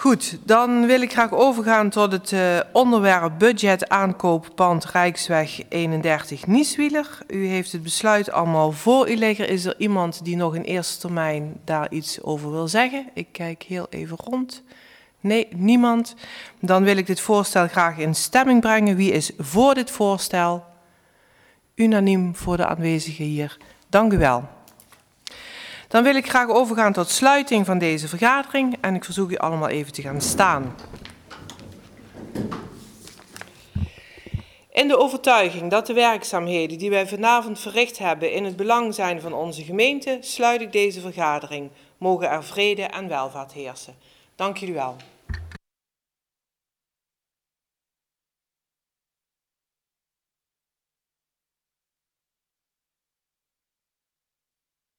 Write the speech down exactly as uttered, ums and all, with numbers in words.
Goed, dan wil ik graag overgaan tot het uh, onderwerp budget aankoop pand Rijksweg eenendertig Nieswieler. U heeft het besluit allemaal voor u liggen. Is er iemand die nog in eerste termijn daar iets over wil zeggen? Ik kijk heel even rond. Nee, niemand. Dan wil ik dit voorstel graag in stemming brengen. Wie is voor dit voorstel? Unaniem voor de aanwezigen hier. Dank u wel. Dan wil ik graag overgaan tot sluiting van deze vergadering en ik verzoek u allemaal even te gaan staan. In de overtuiging dat de werkzaamheden die wij vanavond verricht hebben in het belang zijn van onze gemeente, sluit ik deze vergadering. Mogen er vrede en welvaart heersen. Dank jullie wel.